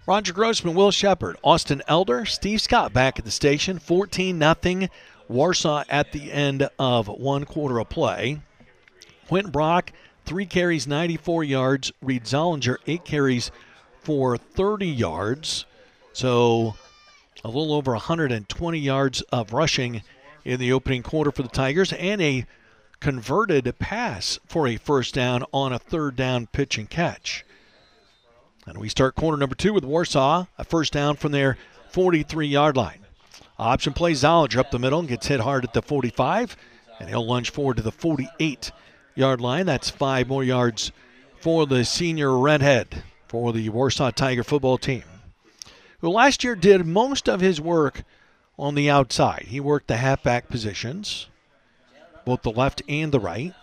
Roger Grossman, Will Shepard, Austin Elder, Steve Scott back at the station. 14-0 Warsaw at the end of one quarter of play. Quentin Brock, 3 carries, 94 yards. Reed Zollinger, 8 carries for 30 yards. So a little over 120 yards of rushing in the opening quarter for the Tigers, and a converted pass for a first down on a third down pitch and catch. And we start quarter number 2 with Warsaw, a first down from their 43-yard line. Option play, Zollinger up the middle and gets hit hard at the 45, and he'll lunge forward to the 48-yard line. That's 5 more yards for the senior redhead for the Warsaw Tiger football team, who last year did most of his work on the outside. He worked the halfback positions, both the left and the right.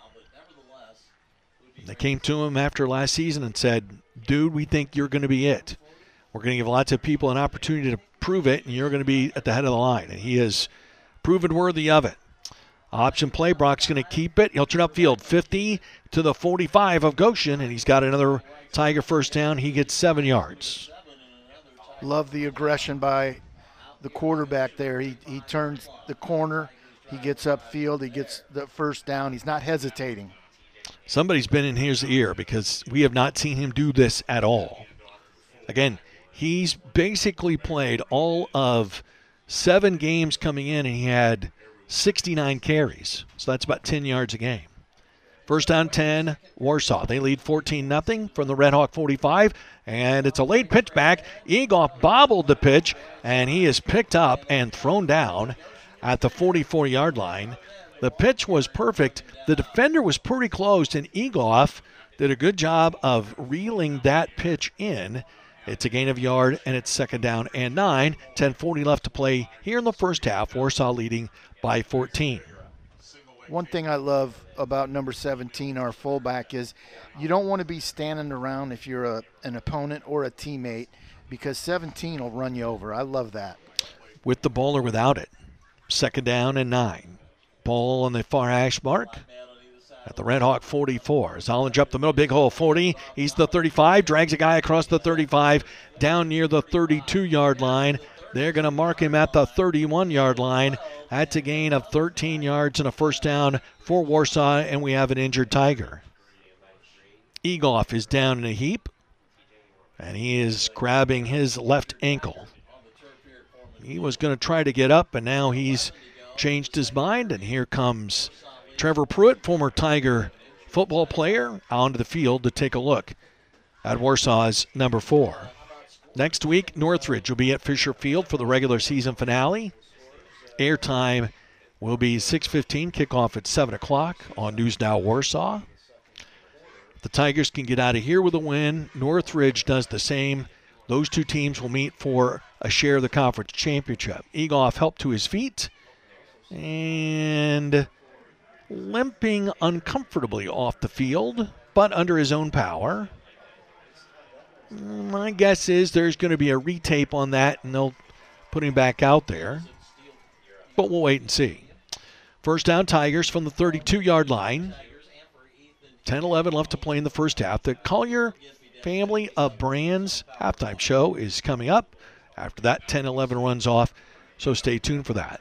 They came to him after last season and said, dude, we think you're going to be it. We're going to give lots of people an opportunity to prove it, and you're going to be at the head of the line. And he has proven worthy of it. Option play, Brock's going to keep it. He'll turn upfield 50 to the 45 of Goshen, and he's got another Tiger first down. He gets 7 yards. Love the aggression by the quarterback there. He turns the corner. He gets upfield. He gets the first down. He's not hesitating. Somebody's been in his ear because we have not seen him do this at all. Again, he's basically played all of 7 games coming in, and he had 69 carries. So that's about 10 yards a game. First down 10, Warsaw. They lead 14-0 from the Red Hawk 45, and it's a late pitch back. Egoff bobbled the pitch, and he is picked up and thrown down at the 44-yard line. The pitch was perfect. The defender was pretty close, and Egoff did a good job of reeling that pitch in. It's a gain of a yard, and it's second down and 9. 10:40 left to play here in the first half. Warsaw leading by 14. One thing I love about number 17, our fullback, is you don't want to be standing around if you're an opponent or a teammate, because 17 will run you over. I love that. With the ball or without it. Second down and 9. Ball on the far hash mark at the Red Hawk 44. Zollinger up the middle, big hole 40. He's the 35, drags a guy across the 35, down near the 32-yard line. They're going to mark him at the 31-yard line. That's a gain of 13 yards and a first down for Warsaw, and we have an injured Tiger. Egoff is down in a heap, and he is grabbing his left ankle. He was going to try to get up, and now he's changed his mind, and here comes Trevor Pruitt, former Tiger football player, onto the field to take a look at Warsaw's number 4. Next week, Northridge will be at Fisher Field for the regular season finale. Airtime will be 6:15, kickoff at 7 o'clock on News Now Warsaw. The Tigers can get out of here with a win. Northridge does the same. Those two teams will meet for a share of the conference championship. Egoff helped to his feet and limping uncomfortably off the field, but under his own power. My guess is there's going to be a retape on that, and they'll put him back out there. But we'll wait and see. First down, Tigers from the 32-yard line. 10-11 left to play in the first half. The Collier Family of Brands halftime show is coming up. After that, 10-11 runs off, so stay tuned for that.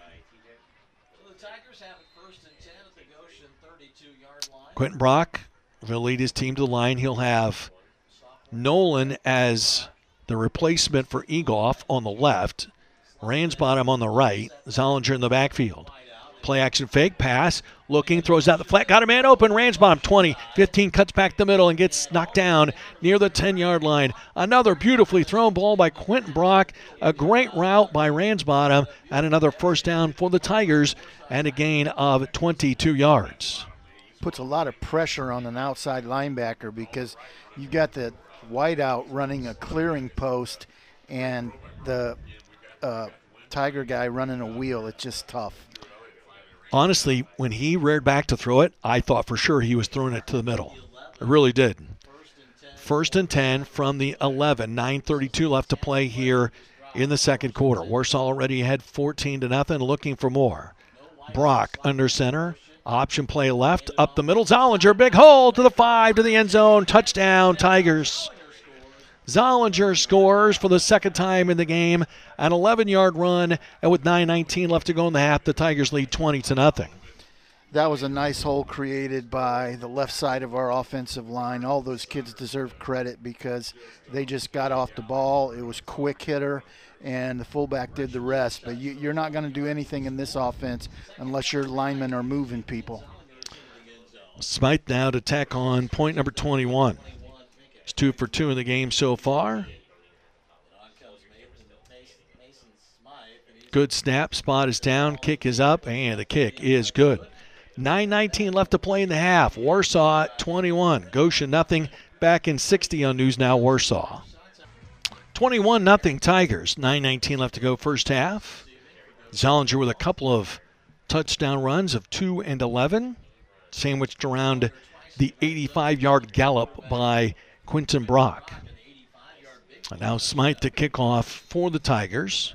Quentin Brock will lead his team to the line. He'll have Nolan as the replacement for Egoff on the left. Ransbottom on the right. Zollinger in the backfield. Play action fake, pass, looking, throws out the flat, got a man open. Ransbottom 20, 15, cuts back the middle and gets knocked down near the 10-yard line. Another beautifully thrown ball by Quentin Brock. A great route by Ransbottom, and another first down for the Tigers, and a gain of 22 yards. Puts a lot of pressure on an outside linebacker because you've got the wideout running a clearing post and the Tiger guy running a wheel. It's just tough. Honestly, when he reared back to throw it, I thought for sure he was throwing it to the middle. I really did. First and 10 from the 11. 9:32 left to play here in the second quarter. Warsaw already ahead 14-0, looking for more. Brock under center. Option play left, up the middle. Zollinger, big hole to the 5, to the end zone. Touchdown, Tigers. Zollinger scores for the second time in the game, an 11-yard run, and with 9:19 left to go in the half, the Tigers lead 20-0. That was a nice hole created by the left side of our offensive line. All those kids deserve credit because they just got off the ball. It was quick hitter, and the fullback did the rest. But you're not going to do anything in this offense unless your linemen are moving people. Smythe now to tack on point number 21. It's 2 for 2 in the game so far. Good snap. Spot is down. Kick is up, and the kick is good. 9:19 left to play in the half. Warsaw 21. Goshen nothing. Back in 60 on News Now Warsaw. 21-0 Tigers. 9:19 left to go first half. Zollinger with a couple of touchdown runs of 2 and 11. Sandwiched around the 85-yard gallop by Quentin Brock. And now Smythe to kick off for the Tigers.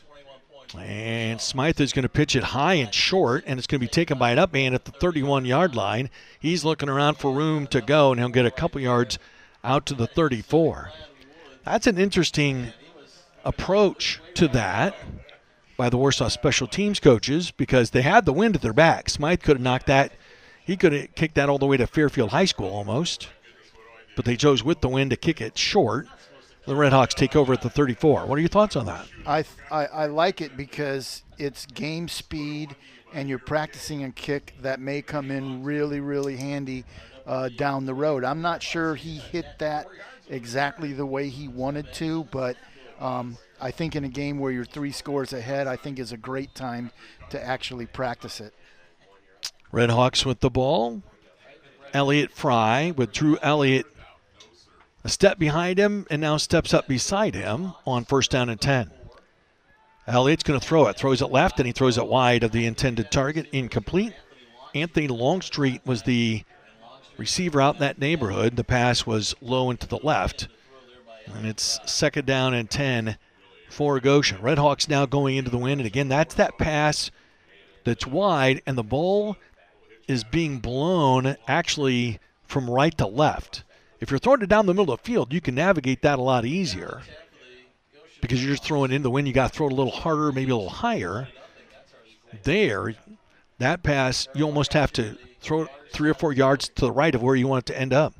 And Smythe is going to pitch it high and short, and it's going to be taken by an up man at the 31-yard line. He's looking around for room to go, and he'll get a couple yards out to the 34. That's an interesting approach to that by the Warsaw special teams coaches because they had the wind at their back. Smythe could have knocked that. He could have kicked that all the way to Fairfield High School almost. But they chose with the wind to kick it short. The Redhawks take over at the 34. What are your thoughts on that? I like it because it's game speed, and you're practicing a kick that may come in really, really handy down the road. I'm not sure he hit that exactly the way he wanted to, but I think in a game where you're 3 scores ahead, I think is a great time to actually practice it. Redhawks with the ball. Elliott Fry with Drew Elliott a step behind him and now steps up beside him on 1st down and 10. Elliott's going to throw it. Throws it left, and he throws it wide of the intended target. Incomplete. Anthony Longstreet was the receiver out in that neighborhood. The pass was low and to the left. And it's 2nd down and 10 for Goshen. Redhawks now going into the wind. And again, that's that pass that's wide, and the ball is being blown actually from right to left. If you're throwing it down the middle of the field, you can navigate that a lot easier because you're just throwing it in the wind. You got to throw it a little harder, maybe a little higher. There, that pass, you almost have to throw it 3 or 4 yards to the right of where you want it to end up.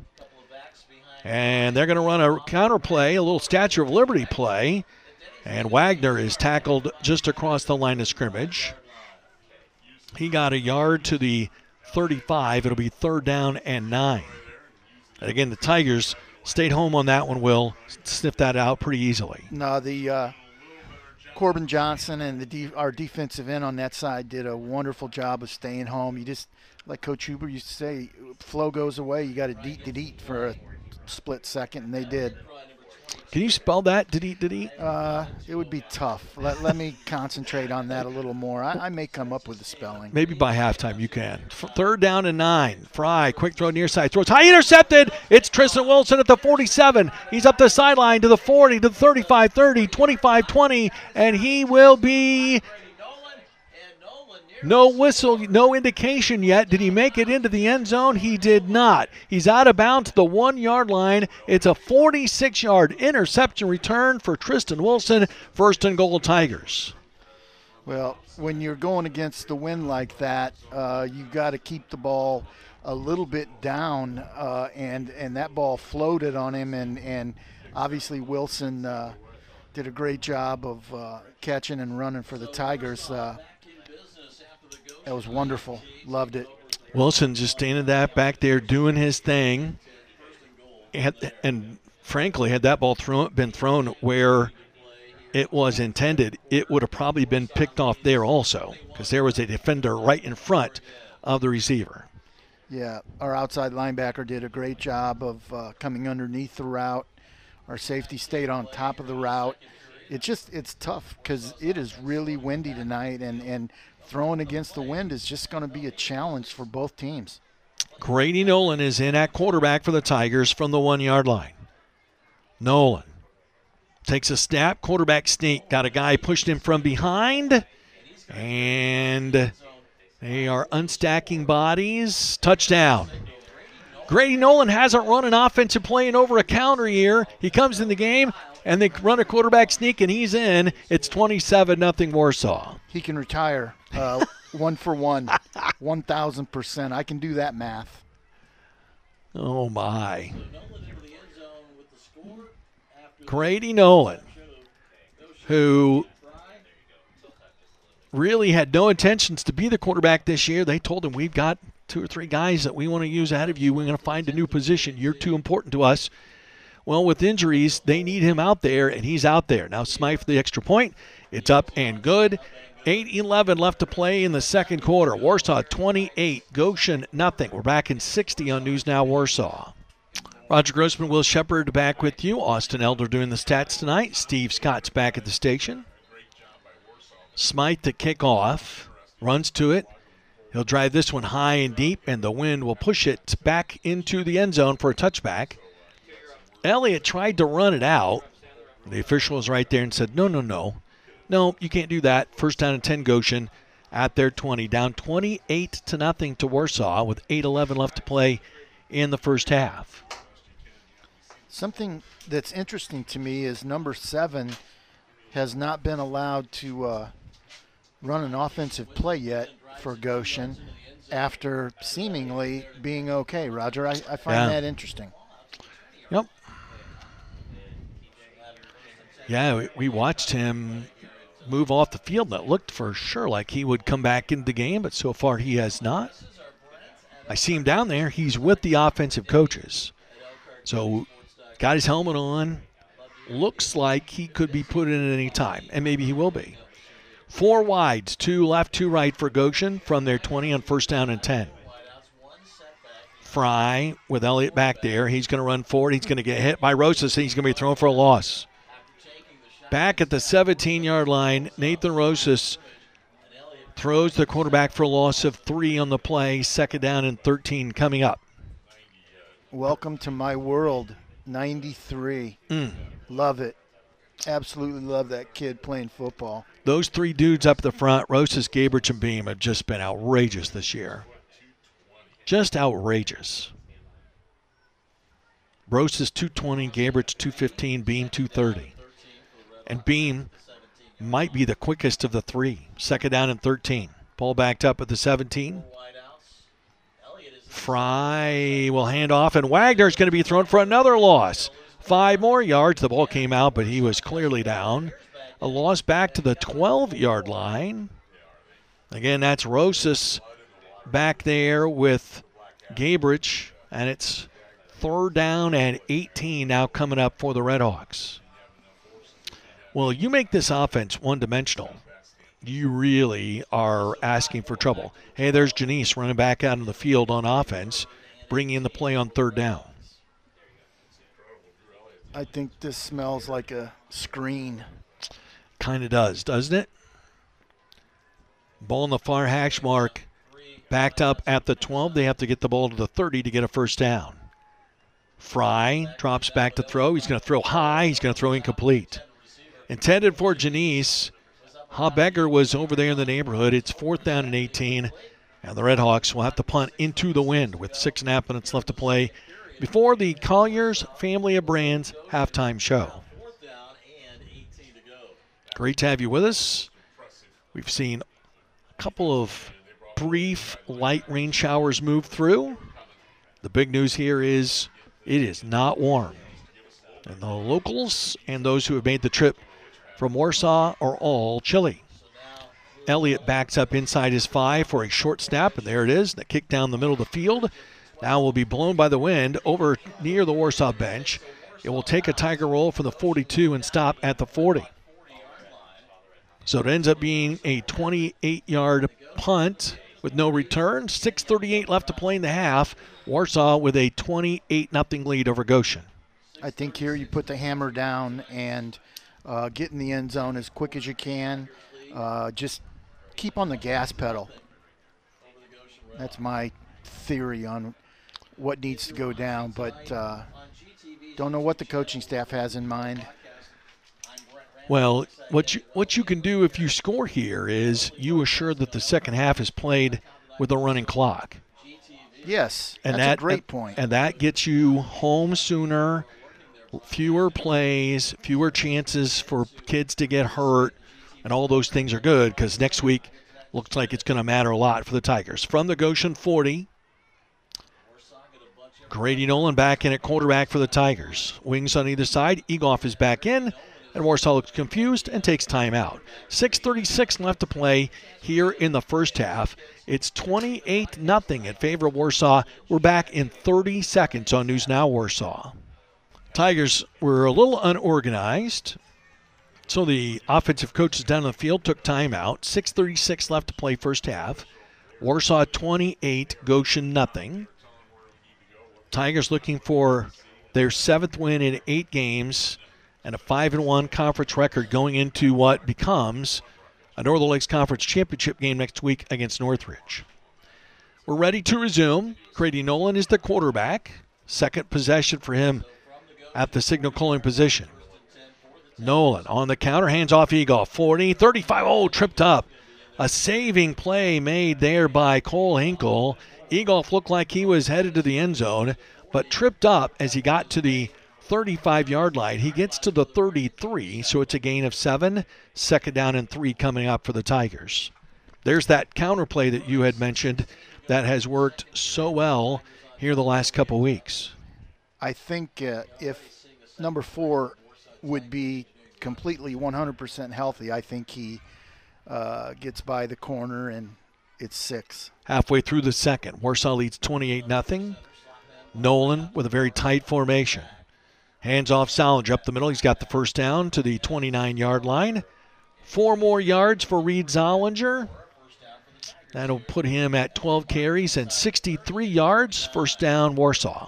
And they're going to run a counter play, a little Statue of Liberty play, and Wagner is tackled just across the line of scrimmage. He got a yard to the 35. It'll be 3rd down and 9. And again, the Tigers stayed home on that one, Will. Sniffed that out pretty easily. No, the Corbin Johnson and our defensive end on that side did a wonderful job of staying home. You just, like Coach Huber used to say, flow goes away. You got to deet for a split second, and they did. Can you spell that? Deet? It would be tough. Let me concentrate on that a little more. I may come up with the spelling. Maybe by halftime you can. 3rd down and 9. Fry, quick throw near side. Throws high, intercepted. It's Tristan Wilson at the 47. He's up the sideline to the 40, to the 35, 30, 25, 20, and he will be... No whistle, no indication yet. Did he make it into the end zone? He did not. He's out of bounds to the 1-yard line. It's a 46-yard interception return for Tristan Wilson. 1st and goal, Tigers. Well, when you're going against the wind like that, you've got to keep the ball a little bit down, and that ball floated on him, and obviously Wilson did a great job of catching and running for the Tigers. That was wonderful. Loved it. Wilson just standing back there doing his thing. And frankly, had that ball been thrown where it was intended, it would have probably been picked off there also because there was a defender right in front of the receiver. Yeah, our outside linebacker did a great job of coming underneath the route. Our safety stayed on top of the route. It's tough because it is really windy tonight, and throwing against the wind is just going to be a challenge for both teams. Grady Nolan is in at quarterback for the Tigers from the 1-yard line. Nolan takes a snap, quarterback sneak, got a guy pushed him from behind, and they are unstacking bodies. Touchdown. Grady Nolan hasn't run an offensive play in over a calendar year. He comes in the game, and they run a quarterback sneak, and he's in. It's 27-0 Warsaw. He can retire 1 for 1, 1,000%. I can do that math. Oh, my. Grady Nolan, who really had no intentions to be the quarterback this year. They told him, we've got 2 or 3 guys that we want to use out of you. We're going to find a new position. You're too important to us. Well, with injuries, they need him out there, and he's out there. Now Smythe for the extra point. It's up and good. 8:11 left to play in the second quarter. Warsaw 28, Goshen nothing. We're back in 60 on News Now Warsaw. Roger Grossman, Will Shepard back with you. Austin Elder doing the stats tonight. Steve Scott's back at the station. Smythe to kick off. Runs to it. He'll drive this one high and deep, and the wind will push it back into the end zone for a touchback. Elliott tried to run it out. The official was right there and said, no. No, you can't do that. First down and 10 Goshen at their 20. Down 28-0 to Warsaw with 8:11 left to play in the first half. Something that's interesting to me is number 7 has not been allowed to run an offensive play yet for Goshen after seemingly being okay, Roger. I find that interesting. Yep. Yeah, we watched him move off the field. That looked for sure like he would come back into the game, but so far he has not. I see him down there. He's with the offensive coaches. So got his helmet on. Looks like he could be put in at any time, and maybe he will be. 4 wides, 2 left, 2 right for Goshen from their 20 on first down and 10. Fry with Elliott back there. He's going to run forward. He's going to get hit by Rosas, and he's going to be thrown for a loss. Back at the 17-yard line, Nathan Rosas throws the quarterback for a loss of 3 on the play. Second down and 13 coming up. Welcome to my world, 93. Love it. Absolutely love that kid playing football. Those 3 dudes up the front, Rosas, Gabrich, and Beam, have just been outrageous this year. Just outrageous. Rosas 220, Gabrich 215, Beam 230. And Beam might be the quickest of the 3. Second down and 13. Ball backed up at the 17. Fry will hand off, and Wagner's going to be thrown for another loss. 5 more yards. The ball came out, but he was clearly down. A loss back to the 12-yard line. Again, that's Rosas back there with Gabrich, and it's third down and 18 now coming up for the Redhawks. Well, you make this offense one-dimensional, you really are asking for trouble. Hey, there's Janice running back out of the field on offense, bringing in the play on third down. I think this smells like a screen. Kind of does, doesn't it? Ball in the far hash mark, backed up at the 12. They have to get the ball to the 30 to get a first down. Fry drops back to throw. He's going to throw high. He's going to throw incomplete. Intended for Janice. Habegger was over there in the neighborhood. It's fourth down and 18, and the Redhawks will have to punt into the wind with 6.5 minutes left to play before the Colliers Family of Brands halftime show. Great to have you with us. We've seen a couple of brief light rain showers move through. The big news here is it is not warm. And the locals and those who have made the trip from Warsaw are all chilly. Elliott backs up inside his 5 for a short snap, and there it is. The kick down the middle of the field now will be blown by the wind over near the Warsaw bench. It will take a Tiger roll from the 42 and stop at the 40. So it ends up being a 28-yard punt with no return. 6:38 left to play in the half. Warsaw with a 28-0 lead over Goshen. I think here you put the hammer down and get in the end zone as quick as you can. Just keep on the gas pedal. That's my theory on what needs to go down, but don't know what the coaching staff has in mind. Well, what you can do if you score here is you assure that the second half is played with a running clock. Yes, And that's a great point. And that gets you home sooner, fewer plays, fewer chances for kids to get hurt, and all those things are good because next week looks like it's going to matter a lot for the Tigers. From the Goshen 40, Grady Nolan back in at quarterback for the Tigers. Wings on either side. Egoff is back in, and Warsaw looks confused and takes time out. 6:36 left to play here in the first half. It's 28-0 in favor of Warsaw. We're back in 30 seconds on News Now Warsaw. Tigers were a little unorganized, so the offensive coaches down on the field took time out. 6:36 left to play first half. Warsaw 28, Goshen 0. Tigers looking for their 7th win in 8 games and a 5-1 conference record going into what becomes a Northern Lakes Conference Championship game next week against Northridge. We're ready to resume. Grady Nolan is the quarterback. Second possession for him at the signal calling position. Nolan on the counter, hands off Egoff. 40, 35, oh, tripped up. A saving play made there by Cole Hinkle. Egoff looked like he was headed to the end zone, but tripped up as he got to the 35-yard line. He gets to the 33, so it's a gain of 7. Second down and 3 coming up for the Tigers. There's that counter play that you had mentioned that has worked so well here the last couple weeks. I think if number 4 would be completely 100% healthy, I think he gets by the corner and it's 6. Halfway through the second, Warsaw leads 28-0. Nolan with a very tight formation. Hands off Zollinger up the middle. He's got the first down to the 29-yard line. 4 more yards for Reed Zollinger. That'll put him at 12 carries and 63 yards. First down, Warsaw.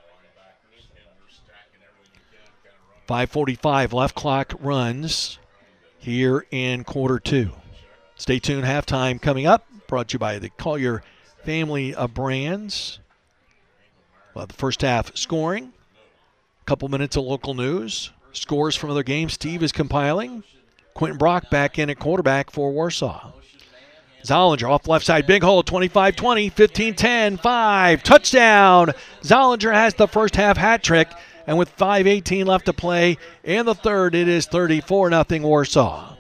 5:45 left, clock runs here in quarter 2. Stay tuned, halftime coming up. Brought to you by the Collier family of brands. Well, the first half scoring. A couple minutes of local news. Scores from other games Steve is compiling. Quentin Brock back in at quarterback for Warsaw. Zollinger off left side, big hole, 25-20, 15-10, 5, touchdown. Zollinger has the first half hat trick, and with 5:18 left to play in the third, it is 34-0 Warsaw.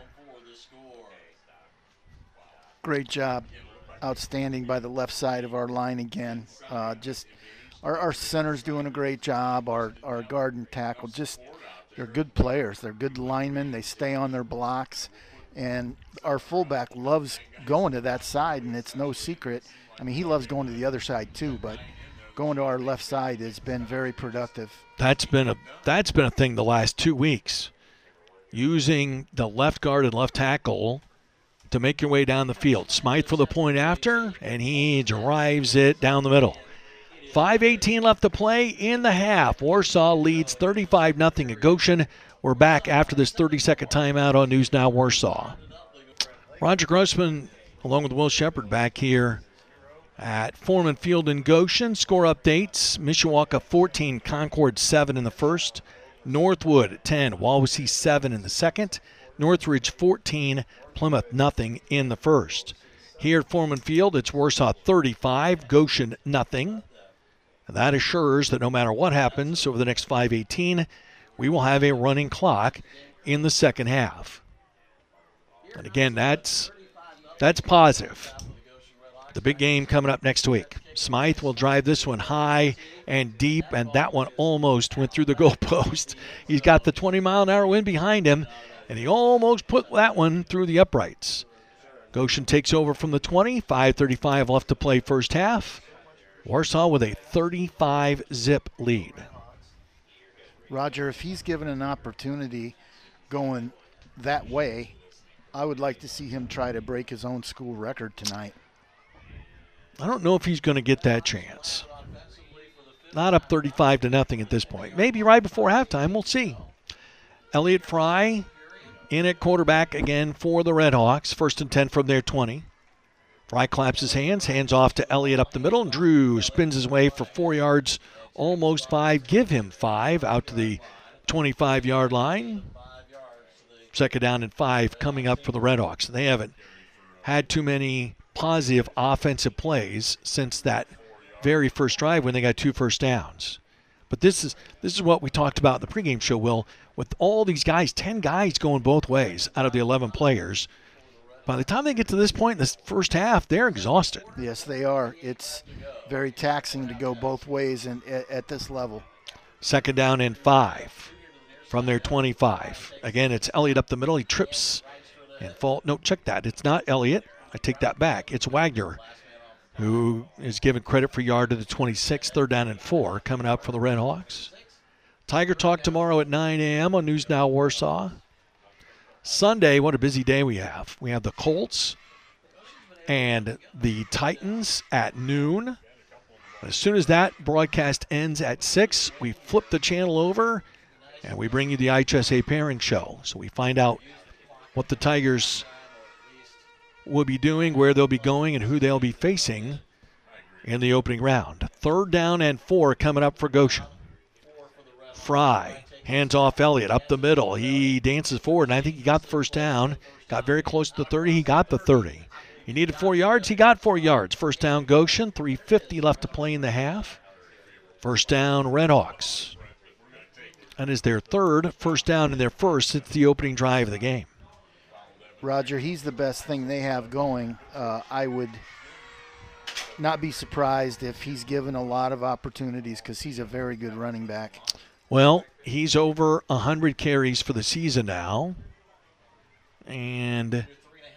Great job. Outstanding by the left side of our line again. Just our center's doing a great job. Our guard and tackle, they're good players. They're good linemen. They stay on their blocks. And our fullback loves going to that side, and it's no secret. I mean, he loves going to the other side too, but going to our left side has been very productive. That's been a thing the last 2 weeks. Using the left guard and left tackle to make your way down the field. Smythe for the point after, and he drives it down the middle. 5:18 left to play in the half. Warsaw leads 35-0 at Goshen. We're back after this 30-second timeout on News Now Warsaw. Roger Grossman, along with Will Shepard, back here at Foreman Field in Goshen. Score updates: Mishawaka 14, Concord 7 in the first. Northwood 10, Wawasee 7 in the second. Northridge 14, Plymouth 0 in the first. Here at Foreman Field, it's Warsaw 35, Goshen 0. And that assures that no matter what happens over the next 5:18, we will have a running clock in the second half. And again, that's positive. The big game coming up next week. Smythe will drive this one high and deep, and that one almost went through the goalpost. He's got the 20-mile-an-hour wind behind him, and he almost put that one through the uprights. Goshen takes over from the 20, 5:35 left to play first half. Warsaw with a 35-zip lead. Roger, if he's given an opportunity going that way, I would like to see him try to break his own school record tonight. I don't know if he's going to get that chance. Not up 35-0 at this point. Maybe right before halftime, we'll see. Elliott Fry in at quarterback again for the Redhawks. 1st and 10 from their 20. Fry claps his hands off to Elliott up the middle, and Drew spins his way for 4 yards, almost 5. Give him 5 out to the 25-yard line. Second down and 5 coming up for the Redhawks. They haven't had too many positive offensive plays since that very first drive when they got 2 first downs. But this is what we talked about in the pregame show, Will. With all these guys, 10 guys going both ways out of the 11 players, by the time they get to this point in this first half, they're exhausted. Yes, they are. It's very taxing to go both ways at this level. 2nd down and 5 from their 25. Again, it's Elliott up the middle. He trips and fall. No, check that. It's not Elliott. I take that back. It's Wagner, who is given credit for yard to the 26. 3rd down and 4 coming up for the Red Hawks. Tiger Talk tomorrow at 9 a.m. on News Now Warsaw. Sunday, what a busy day we have. We have the Colts and the Titans at noon. As soon as that broadcast ends at 6, we flip the channel over and we bring you the IHSA Pairing Show. So we find out what the Tigers will be doing, where they'll be going, and who they'll be facing in the opening round. 3rd down and 4 coming up for Goshen. Fry hands off Elliott up the middle. He dances forward, and I think he got the first down. Got very close to the 30. He got the 30. He needed 4 yards. He got 4 yards. First down Goshen. 3:50 left to play in the half. First down Red Hawks. That is their 3rd first down and their first since the opening drive of the game. Roger, he's the best thing they have going. I would not be surprised if he's given a lot of opportunities because he's a very good running back. Well, he's over 100 carries for the season now. And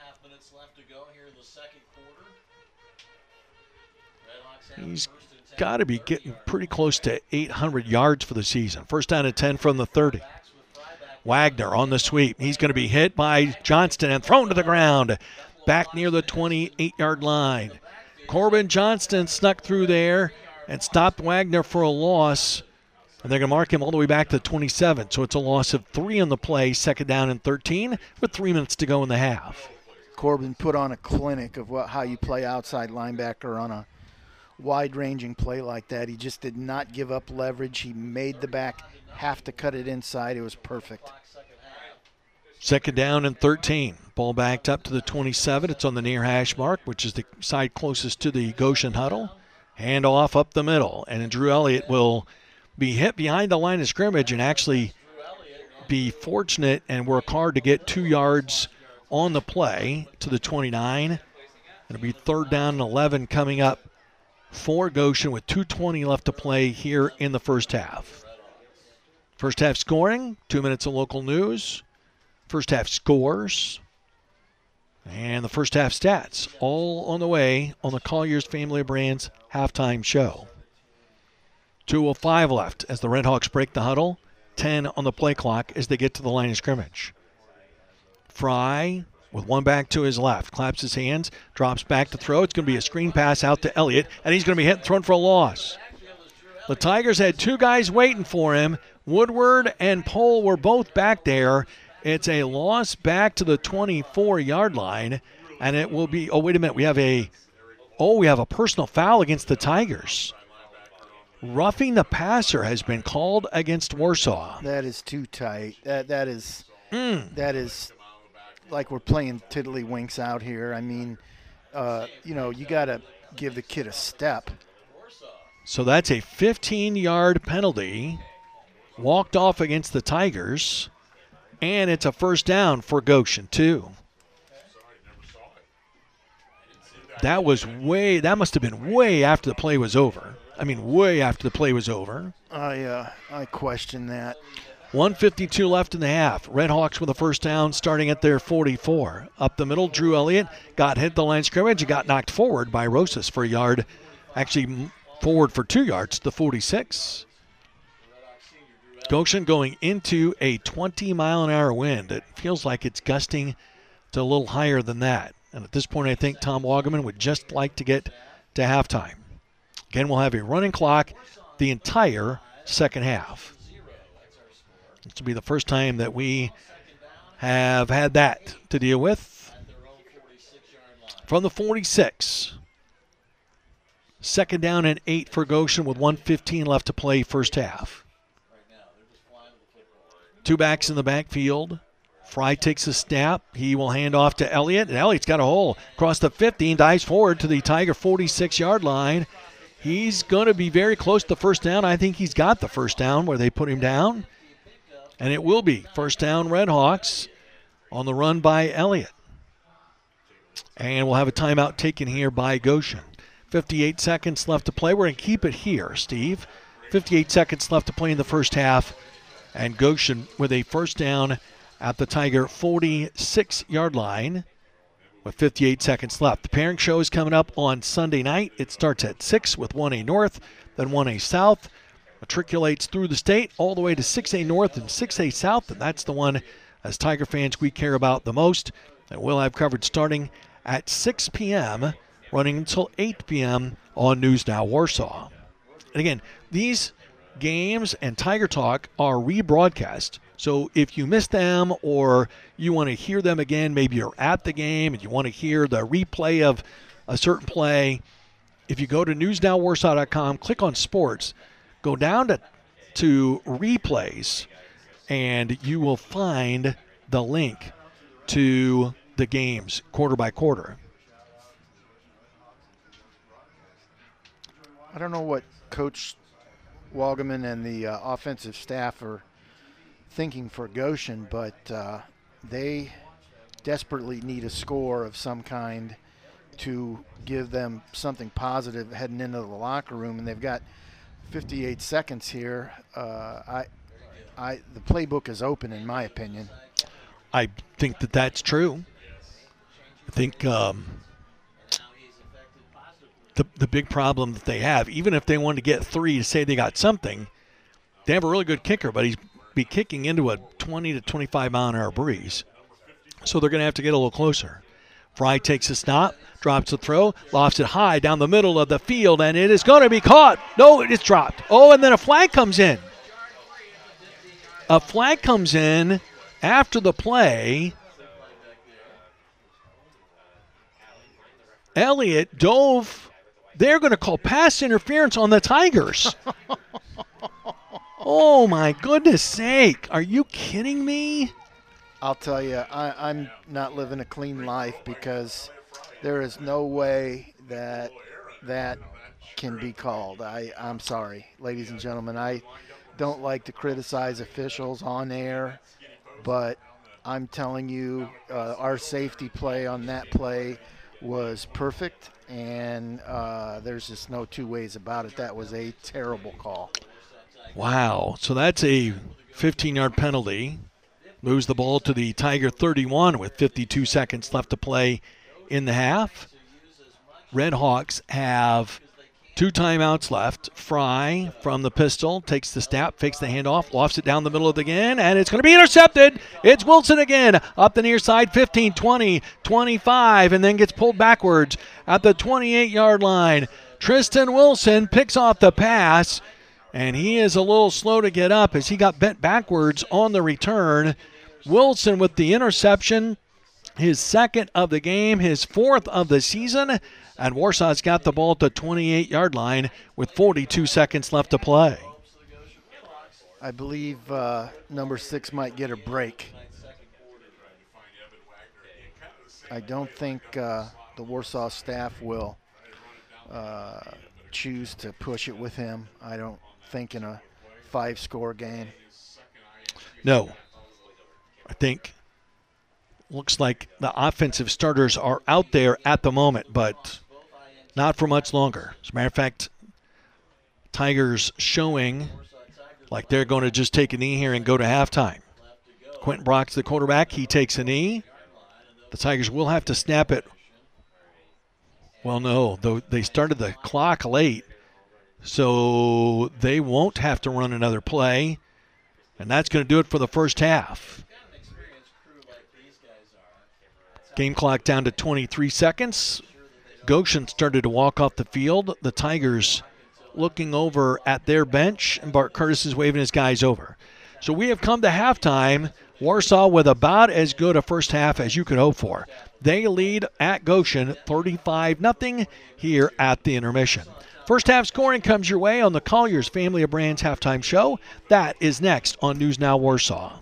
he's got to be getting pretty close to 800 yards for the season. First down and 10 from the 30. Wagner on the sweep. He's going to be hit by Johnston and thrown to the ground back near the 28-yard line. Corbin Johnston snuck through there and stopped Wagner for a loss. And they're going to mark him all the way back to 27. So it's a loss of 3 on the play, 2nd down and 13 with 3 minutes to go in the half. Corbin put on a clinic of how you play outside linebacker on a wide-ranging play like that. He just did not give up leverage. He made the back have to cut it inside. It was perfect. 2nd down and 13. Ball backed up to the 27. It's on the near hash mark, which is the side closest to the Goshen huddle. Hand off up the middle. And then Drew Elliott will be hit behind the line of scrimmage and actually be fortunate and work hard to get 2 yards on the play to the 29. It'll be 3rd down and 11 coming up for Goshen with 2:20 left to play here in the first half. First half scoring, 2 minutes of local news. First half scores. And the first half stats all on the way on the Collier's Family of Brands halftime show. 2:05 left as the Red Hawks break the huddle. 10 on the play clock as they get to the line of scrimmage. Fry with one back to his left. Claps his hands, drops back to throw. It's going to be a screen pass out to Elliott, and he's going to be hit and thrown for a loss. The Tigers had 2 guys waiting for him. Woodward and Pohl were both back there. It's a loss back to the 24-yard line, and it will be, oh, wait a minute, we have a personal foul against the Tigers. Roughing the passer has been called against Warsaw. That is too tight. That is like we're playing tiddlywinks out here. I mean, you got to give the kid a step. So that's a 15-yard penalty. Walked off against the Tigers. And it's a first down for Goshen, too. That must have been way after the play was over. I mean, way after the play was over. I question that. 1:52 left in the half. Red Hawks with a first down starting at their 44. Up the middle, Drew Elliott got hit the line of scrimmage and got knocked forward by Rosas for a yard. Actually, forward for 2 yards to the 46. Goshen going into a 20-mile-an-hour wind. It feels like it's gusting to a little higher than that. And at this point, I think Tom Wagaman would just like to get to halftime. Again, we'll have a running clock the entire second half. This will be the first time that we have had that to deal with. From the 46. 2nd down and 8 for Goshen with 1:15 left to play first half. 2 backs in the backfield. Fry takes a snap. He will hand off to Elliott. And Elliott's got a hole across the 15, dives forward to the Tiger 46-yard line. He's going to be very close to the first down. I think he's got the first down where they put him down. And it will be first down Redhawks on the run by Elliott. And we'll have a timeout taken here by Goshen. 58 seconds left to play. We're going to keep it here, Steve. 58 seconds left to play in the first half. And Goshen with a first down at the Tiger 46-yard line with 58 seconds left. The pairing show is coming up on Sunday night. It starts at 6 with 1A North, then 1A South. Matriculates through the state all the way to 6A North and 6A South, and that's the one, as Tiger fans, we care about the most. And we'll have coverage starting at 6 p.m., running until 8 p.m. on News Now Warsaw. And again, these games and Tiger Talk are rebroadcast. So if you missed them or you want to hear them again, maybe you're at the game and you want to hear the replay of a certain play, if you go to newsnowwarsaw.com, click on sports, go down to replays, and you will find the link to the games quarter by quarter. I don't know what Coach Walgeman and the offensive staff are thinking for Goshen, but they desperately need a score of some kind to give them something positive heading into the locker room, and they've got 58 seconds here. The playbook is open, in my opinion. I think that's true. I think the big problem that they have, even if they want to get 3 to say they got something, they have a really good kicker, but he's be kicking into a 20 to 25 mile an hour breeze. So they're going to have to get a little closer. Fry takes a snap, drops the throw, lofts it high down the middle of the field, and it is going to be caught. No, it's dropped. Oh, and then a flag comes in. A flag comes in after the play. Elliott dove. They're going to call pass interference on the Tigers. Oh, my goodness sake. Are you kidding me? I'll tell you, I'm not living a clean life because there is no way that can be called. I'm sorry, ladies and gentlemen. I don't like to criticize officials on air, but I'm telling you, our safety play on that play was perfect, and there's just no two ways about it. That was a terrible call. Wow. So that's a 15-yard penalty. Moves the ball to the Tiger 31 with 52 seconds left to play in the half. Redhawks have 2 timeouts left. Fry from the pistol takes the snap, fakes the handoff, lofts it down the middle of the again, and it's going to be intercepted. It's Wilson again up the near side, 15, 20, 25, and then gets pulled backwards at the 28-yard line. Tristan Wilson picks off the pass, and he is a little slow to get up as he got bent backwards on the return. Wilson with the interception, his 2nd of the game, his 4th of the season, and Warsaw's got the ball at the 28-yard line with 42 seconds left to play. I believe number 6 might get a break. I don't think the Warsaw staff will choose to push it with him. I don't think in a 5-score game. No. I think looks like the offensive starters are out there at the moment, but not for much longer. As a matter of fact, Tigers showing like they're going to just take a knee here and go to halftime. Quentin Brock's the quarterback. He takes a knee. The Tigers will have to snap it. Well, no, though they started the clock late, so they won't have to run another play, and that's going to do it for the first half. Game clock down to 23 seconds. Goshen started to walk off the field. The Tigers looking over at their bench, and Bart Curtis is waving his guys over. So we have come to halftime. Warsaw with about as good a first half as you could hope for. They lead at Goshen 35-0 here at the intermission. First half scoring comes your way on the Colliers Family of Brands halftime show. That is next on News Now Warsaw.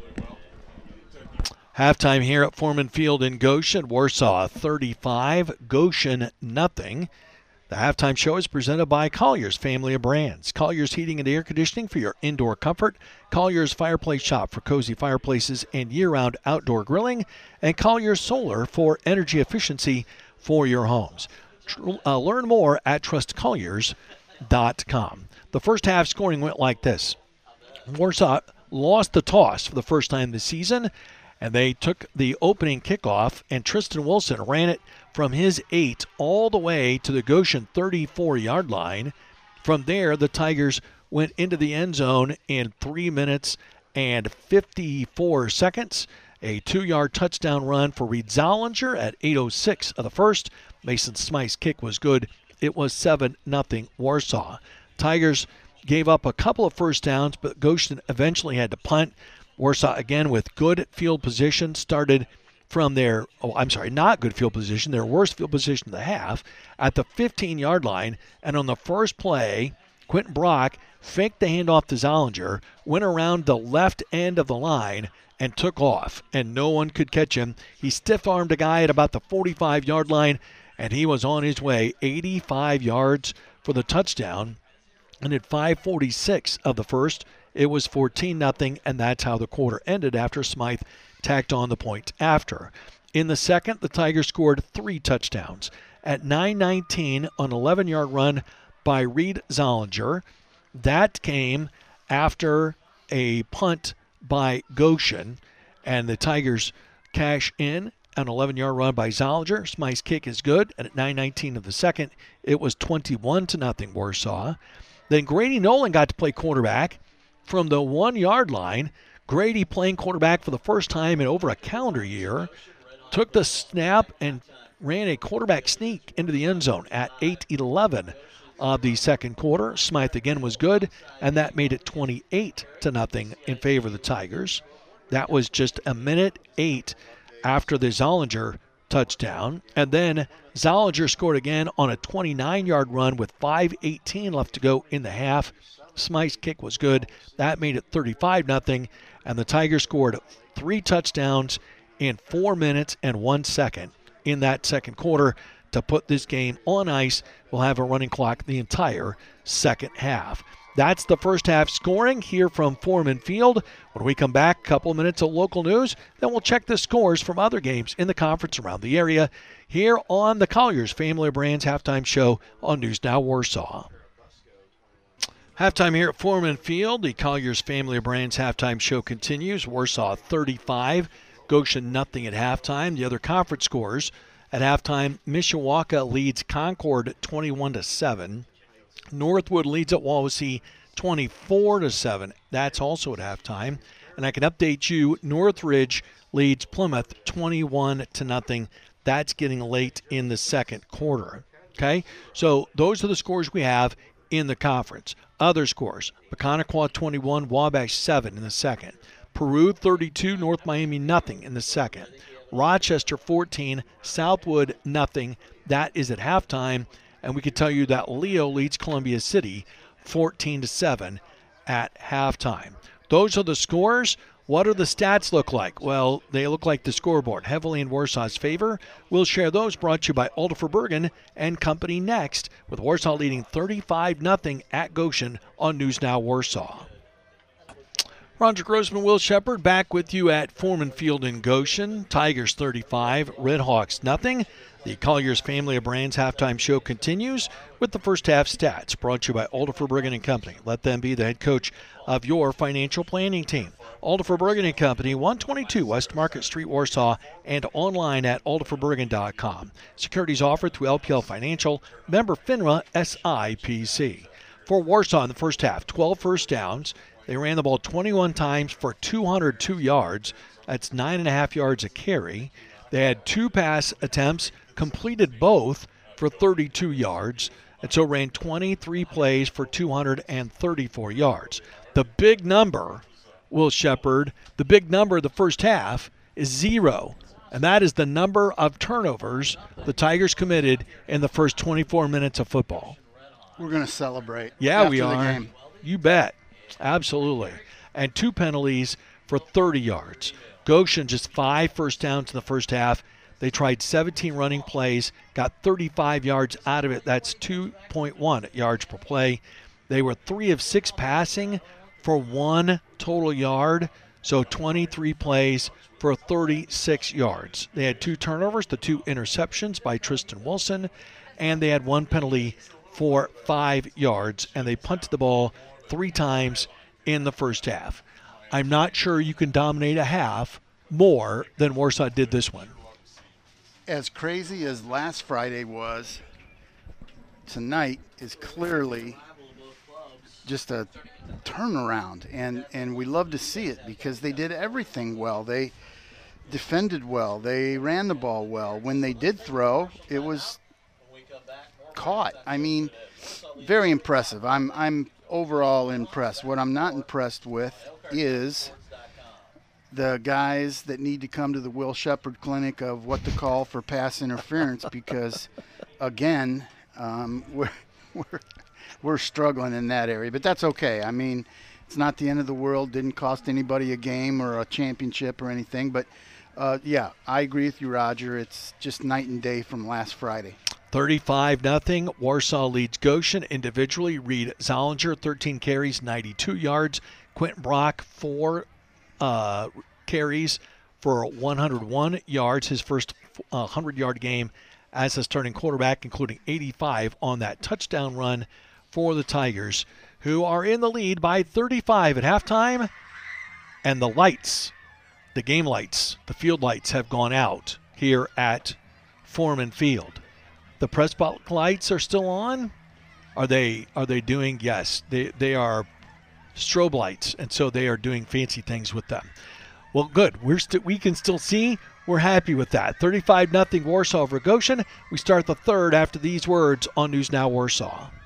Halftime here at Foreman Field in Goshen. Warsaw 35, Goshen 0. The halftime show is presented by Colliers Family of Brands. Colliers Heating and Air Conditioning for your indoor comfort. Colliers Fireplace Shop for cozy fireplaces and year-round outdoor grilling. And Colliers Solar for energy efficiency for your homes. Learn more at trustcolliers.com. The first half scoring went like this. Warsaw lost the toss for the first time this season, and they took the opening kickoff, and Tristan Wilson ran it from his 8 all the way to the Goshen 34-yard line. From there, the Tigers went into the end zone in 3 minutes and 54 seconds. A 2-yard touchdown run for Reed Zollinger at 8:06 of the first. Mason Smythe's kick was good. It was 7-0 Warsaw. Tigers gave up a couple of first downs, but Goshen eventually had to punt. Warsaw, again, with good field position, started from their, not good field position, their worst field position of the half, at the 15-yard line. And on the first play, Quentin Brock faked the handoff to Zollinger, went around the left end of the line, and took off, and no one could catch him. He stiff-armed a guy at about the 45-yard line, and he was on his way 85 yards for the touchdown. And at 5:46 of the first, it was 14-0, and that's how the quarter ended after Smythe tacked on the point after. In the second, the Tigers scored 3 touchdowns. At 9:19, an 11-yard run by Reed Zollinger. That came after a punt by Goshen, and the Tigers cash in an 11-yard run by Zollinger. Smythe's kick is good, and at 9:19 of the second, it was 21-0 Warsaw. Then Grady Nolan got to play quarterback from the 1-yard line. Grady playing quarterback for the first time in over a calendar year, took the snap and ran a quarterback sneak into the end zone at 8:11 of the second quarter. Smythe again was good, and that made it 28-0 in favor of the Tigers. That was just a minute 8 after the Zollinger touchdown. And then Zollinger scored again on a 29-yard run with 5:18 left to go in the half. Smythe's kick was good. That made it 35-0, and the Tigers scored 3 touchdowns in 4 minutes and 1 second in that second quarter to put this game on ice. We'll have a running clock the entire second half. That's the first half scoring here from Foreman Field. When we come back, a couple of minutes of local news, then we'll check the scores from other games in the conference around the area here on the Colliers Family of Brands halftime show on News Now Warsaw. Halftime here at Foreman Field. The Colliers Family of Brands halftime show continues. Warsaw 35, Goshen nothing at halftime. The other conference scores at halftime, Mishawaka leads Concord 21-7. Northwood leads at Wawasee 24-7. That's also at halftime. And I can update you, Northridge leads Plymouth 21-0. That's getting late in the second quarter. Okay, so those are the scores we have in the conference. Other scores, Peconaquah 21, Wabash 7 in the second. Peru 32, North Miami nothing in the second. Rochester 14, Southwood nothing. That is at halftime. And we can tell you that Leo leads Columbia City 14-7 at halftime. Those are the scores. What do the stats look like? Well, they look like the scoreboard, heavily in Warsaw's favor. We'll share those, brought to you by Alderfer Bergen and Company next, with Warsaw leading 35-0 at Goshen on News Now Warsaw. Roger Grossman, Will Shepard, back with you at Foreman Field in Goshen. Tigers 35, Redhawks nothing. The Colliers Family of Brands halftime show continues with the first half stats, brought to you by Alderfer Bergen and Company. Let them be the head coach of your financial planning team. Alderfer Bergen and Company, 122 West Market Street, Warsaw, and online at alderferbergen.com. Securities offered through LPL Financial, member FINRA SIPC. For Warsaw in the first half, 12 first downs. They ran the ball 21 times for 202 yards. That's 9.5 yards a carry. They had 2 pass attempts, completed both for 32 yards, and so ran 23 plays for 234 yards. The big number, Will Shepard, the big number of the first half is 0, and that is the number of turnovers the Tigers committed in the first 24 minutes of football. We're going to celebrate. Yeah, after we are. The game. You bet. Absolutely. And 2 penalties for 30 yards. Goshen just 5 first downs in the first half. They tried 17 running plays, got 35 yards out of it. That's 2.1 yards per play. They were 3 of 6 passing for 1 total yard, so 23 plays for 36 yards. They had 2 turnovers, the 2 interceptions by Tristan Wilson, and they had 1 penalty for 5 yards, and they punted the ball 3 times in the first half. I'm not sure you can dominate a half more than Warsaw did this one. As crazy as last Friday was, tonight is clearly just a turnaround, and we love to see it because they did everything well. They defended well. They ran the ball well. When they did throw, it was caught. I mean, very impressive. I'm overall impressed. What I'm not impressed with is the guys that need to come to the Will Shepherd Clinic of what to call for pass interference because, again, we're struggling in that area. But that's okay. I mean, it's not the end of the world. Didn't cost anybody a game or a championship or anything. But, yeah, I agree with you, Roger. It's just night and day from last Friday. 35-0. Warsaw leads Goshen individually. Reed Zollinger, 13 carries, 92 yards. Quentin Brock, 4 carries for 101 yards. His first 100-yard game as a starting quarterback, including 85 on that touchdown run for the Tigers, who are in the lead by 35 at halftime. And the lights, the game lights, the field lights have gone out here at Foreman Field. The press box lights are still on. Are they doing? Yes, they are strobe lights, and so they are doing fancy things with them. Well, good. We can still see. We're happy with that. 35-0 Warsaw over Goshen. We start the third after these words on News Now Warsaw.